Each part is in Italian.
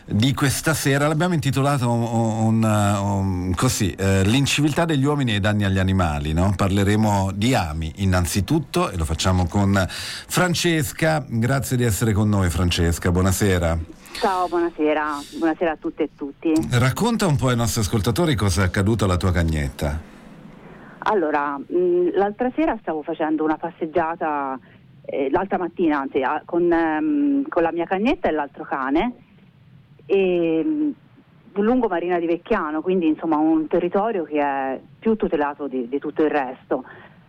di questa sera. L'abbiamo intitolato così, l'inciviltà degli uomini e i danni agli animali, no? Parleremo di ami innanzitutto e lo facciamo con Francesca. Grazie di essere con noi, Francesca, buonasera. Ciao, buonasera a tutte e tutti. Racconta un po' ai nostri ascoltatori cosa è accaduto alla tua cagnetta. Allora, l'altra sera stavo facendo una passeggiata, l'altra mattina anzi, con la mia cagnetta e l'altro cane, lungo Marina di Vecchiano, quindi insomma un territorio che è più tutelato di tutto il resto.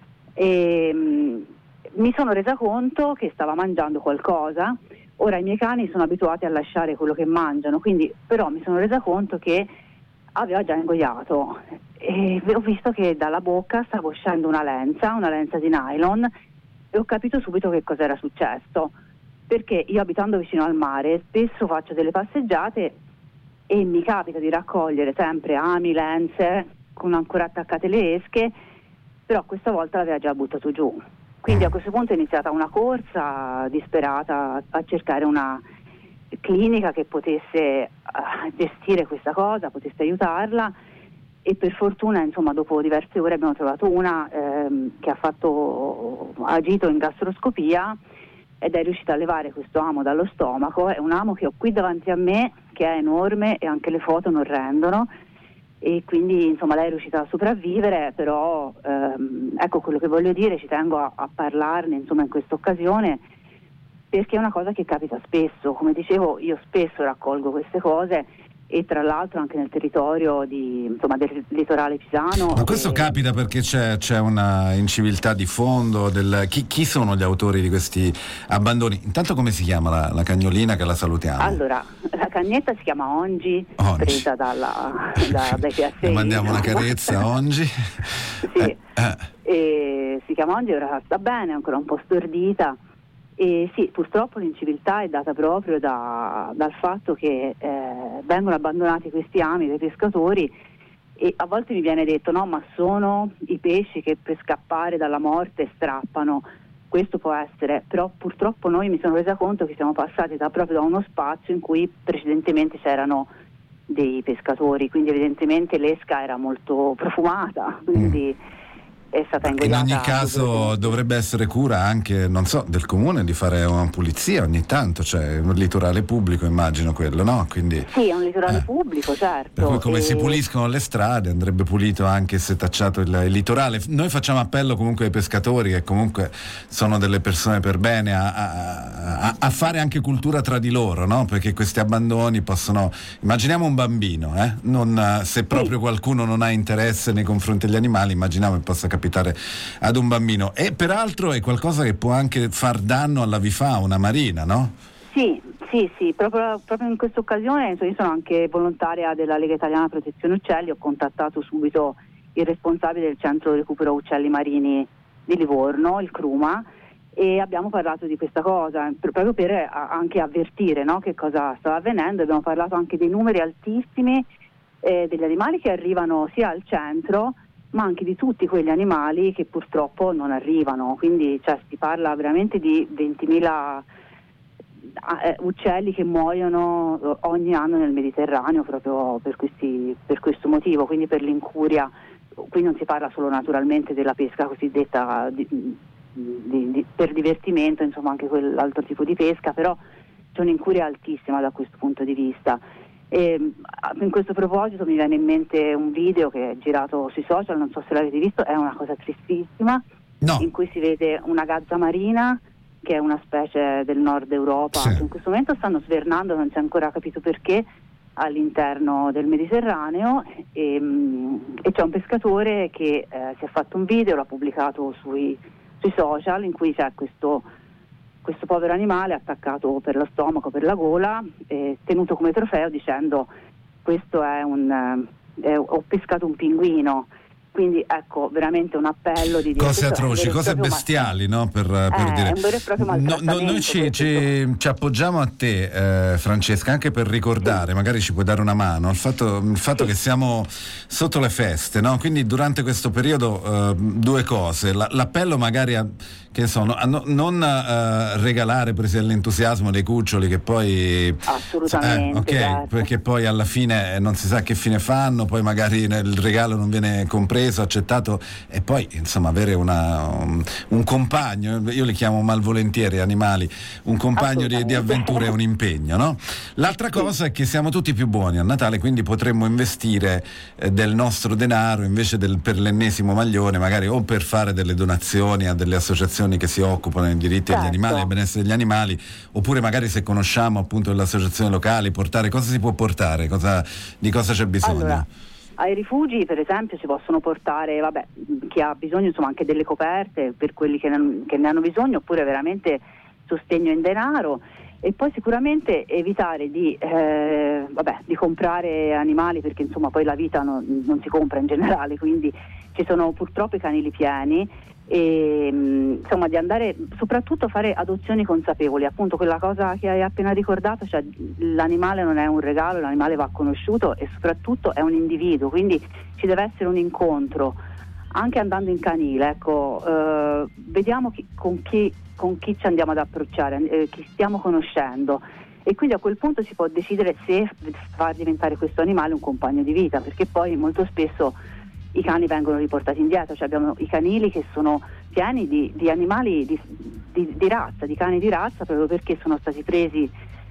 Mi sono resa conto che stava mangiando qualcosa. Ora i miei cani sono abituati a lasciare quello che mangiano, quindi però mi sono resa conto che aveva già ingoiato e ho visto che dalla bocca stava uscendo una lenza di nylon, e ho capito subito che cosa era successo, perché io, abitando vicino al mare, spesso faccio delle passeggiate e mi capita di raccogliere sempre ami, lenze con ancora attaccate le esche, però questa volta l'aveva già buttato giù. Quindi a questo punto è iniziata una corsa disperata a cercare una clinica che potesse gestire questa cosa, potesse aiutarla, e per fortuna insomma dopo diverse ore abbiamo trovato una che ha agito in gastroscopia ed è riuscita a levare questo amo dallo stomaco. È un amo che ho qui davanti a me, che è enorme e anche le foto non rendono, e quindi insomma lei è riuscita a sopravvivere, però ecco quello che voglio dire, ci tengo a parlarne insomma in questa occasione, perché è una cosa che capita spesso. Come dicevo, io spesso raccolgo queste cose, e tra l'altro anche nel territorio del litorale pisano. Ma questo capita perché c'è una inciviltà di fondo chi sono gli autori di questi abbandoni? Intanto come si chiama la cagnolina, che la salutiamo? Allora, la cagnetta si chiama Ongi. Presa dai PSI. Mandiamo una carezza, Ongi. Sì, e si chiama Ongi, ora sta bene, è ancora un po' stordita. E sì, purtroppo l'inciviltà è data proprio dal fatto che vengono abbandonati questi ami dai pescatori, e a volte mi viene detto no, ma sono i pesci che per scappare dalla morte strappano. Questo può essere, però purtroppo mi sono resa conto che siamo passati proprio da uno spazio in cui precedentemente c'erano dei pescatori, quindi evidentemente l'esca era molto profumata, quindi è stata ingoiata. In ogni caso dovrebbe essere cura anche, non so, del comune di fare una pulizia ogni tanto, cioè un litorale pubblico, immagino quello, no? Quindi, sì, è un litorale pubblico, certo. Per cui come si puliscono le strade, andrebbe pulito anche se tacciato il litorale. Noi facciamo appello comunque ai pescatori, che comunque sono delle persone per bene, a fare anche cultura tra di loro, no? Perché questi abbandoni possono, immaginiamo un bambino, se proprio qualcuno non ha interesse nei confronti degli animali, immaginiamo che possa capitare ad un bambino, e peraltro è qualcosa che può anche far danno all'avifauna marina, no? Sì, proprio in questa occasione io sono anche volontaria della Lega Italiana Protezione Uccelli, ho contattato subito il responsabile del centro recupero uccelli marini di Livorno, il CRUMA, e abbiamo parlato di questa cosa proprio per anche avvertire, no, che cosa stava avvenendo. Abbiamo parlato anche dei numeri altissimi degli animali che arrivano sia al centro, ma anche di tutti quegli animali che purtroppo non arrivano. Quindi si parla veramente di 20.000 uccelli che muoiono ogni anno nel Mediterraneo proprio per questo motivo, quindi per l'incuria. Qui non si parla solo naturalmente della pesca cosiddetta per divertimento, insomma anche quell'altro tipo di pesca, però c'è un'incuria altissima da questo punto di vista. In questo proposito mi viene in mente un video che è girato sui social, non so se l'avete visto, è una cosa tristissima, in cui si vede una gazza marina, che è una specie del nord Europa, che in questo momento stanno svernando, non si è ancora capito perché, all'interno del Mediterraneo, e c'è un pescatore che si è fatto un video, l'ha pubblicato sui social, in cui c'è questo povero animale attaccato per lo stomaco, per la gola, tenuto come trofeo, dicendo questo ho pescato un pinguino. Quindi ecco, veramente un appello di dire cose atroci, cose bestiali, no? Per dire. È un vero e proprio maltrattamento. Noi ci appoggiamo a te, Francesca, anche per ricordare, magari ci puoi dare una mano, il fatto che siamo sotto le feste, no? Quindi durante questo periodo due cose, l'appello magari a non regalare presi all'entusiasmo dei cuccioli che poi assolutamente certo. Perché poi alla fine non si sa che fine fanno, poi magari il regalo non viene compreso, accettato, e poi insomma avere un compagno, io li chiamo malvolentieri animali, un compagno di avventure è un impegno, no? L'altra cosa è che siamo tutti più buoni a Natale, quindi potremmo investire del nostro denaro invece per l'ennesimo maglione, magari o per fare delle donazioni a delle associazioni che si occupano dei diritti degli animali, del benessere degli animali, oppure magari se conosciamo appunto delle associazioni locali, portare cosa si può portare, di cosa c'è bisogno? Allora, ai rifugi per esempio si possono portare, chi ha bisogno insomma anche delle coperte per quelli che ne hanno bisogno, oppure veramente sostegno in denaro, e poi sicuramente evitare di comprare animali, perché insomma poi la vita non si compra in generale, quindi ci sono purtroppo i canili pieni, e insomma di andare soprattutto a fare adozioni consapevoli, appunto quella cosa che hai appena ricordato, cioè l'animale non è un regalo, l'animale va conosciuto e soprattutto è un individuo, quindi ci deve essere un incontro anche andando in canile, ecco, vediamo con chi ci andiamo ad approcciare, chi stiamo conoscendo, e quindi a quel punto si può decidere se far diventare questo animale un compagno di vita, perché poi molto spesso i cani vengono riportati indietro, cioè abbiamo i canili che sono pieni di animali di razza, di cani di razza, proprio perché sono stati presi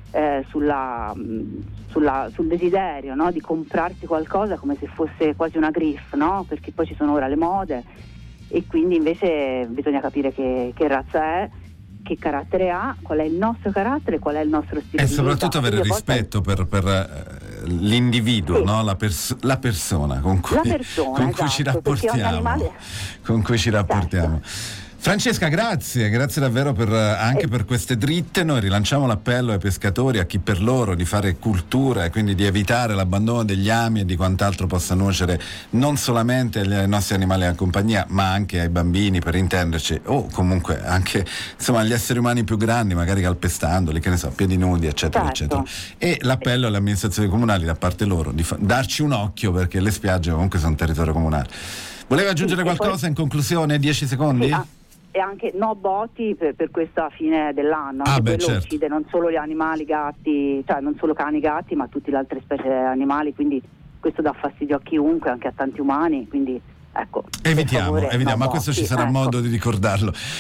sul desiderio, no? Di comprarsi qualcosa come se fosse quasi una griffe, no? Perché poi ci sono ora le mode, e quindi invece bisogna capire che razza è, che carattere ha, qual è il nostro carattere, qual è il nostro stile e di vita. Soprattutto avere rispetto per l'individuo, sì. No? La persona con cui ci rapportiamo, con cui ci rapportiamo. Certo. Francesca, grazie davvero anche per queste dritte. Noi rilanciamo l'appello ai pescatori, a chi per loro, di fare cultura e quindi di evitare l'abbandono degli ami e di quant'altro possa nuocere non solamente ai nostri animali a compagnia, ma anche ai bambini, per intenderci, o comunque anche insomma agli esseri umani più grandi, magari calpestandoli, che ne so, piedi nudi, eccetera, certo. eccetera. E l'appello alle amministrazioni comunali da parte loro di darci un occhio, perché le spiagge comunque sono territorio comunale. Voleva aggiungere qualcosa in conclusione? 10 secondi? Sì, e anche no botti per questa fine dell'anno, quello certo. Uccide non solo gli animali, gatti, cioè non solo cani, gatti, ma tutte le altre specie animali, quindi questo dà fastidio a chiunque, anche a tanti umani, quindi ecco, evitiamo, favore, ma questo ci sarà modo di ricordarlo.